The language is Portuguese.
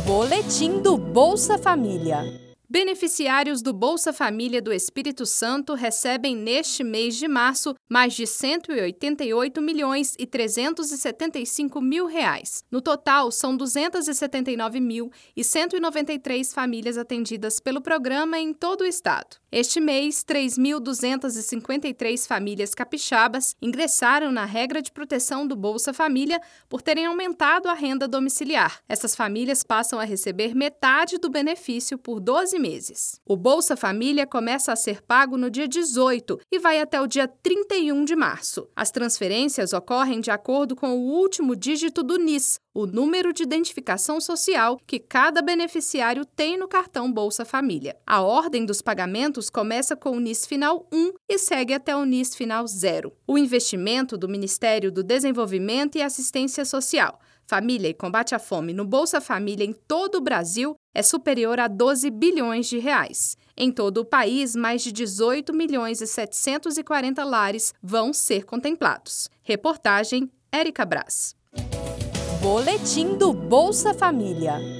Boletim do Bolsa Família. Beneficiários do Bolsa Família do Espírito Santo recebem neste mês de março mais de R$ 188.375.000. No total, são 279.193 famílias atendidas pelo programa em todo o estado. Este mês, 3.253 famílias capixabas ingressaram na regra de proteção do Bolsa Família por terem aumentado a renda domiciliar. Essas famílias passam a receber metade do benefício por 12 meses. O Bolsa Família começa a ser pago no dia 18 e vai até o dia 31 de março. As transferências ocorrem de acordo com o último dígito do NIS, o número de identificação social que cada beneficiário tem no cartão Bolsa Família. A ordem dos pagamentos começa com o NIS final 1 e segue até o NIS final 0. O investimento do Ministério do Desenvolvimento e Assistência Social, Família e Combate à Fome no Bolsa Família em todo o Brasil é superior a 12 bilhões de reais. Em todo o país, mais de 18.740.000 lares vão ser contemplados. Reportagem Érica Braz. Boletim do Bolsa Família.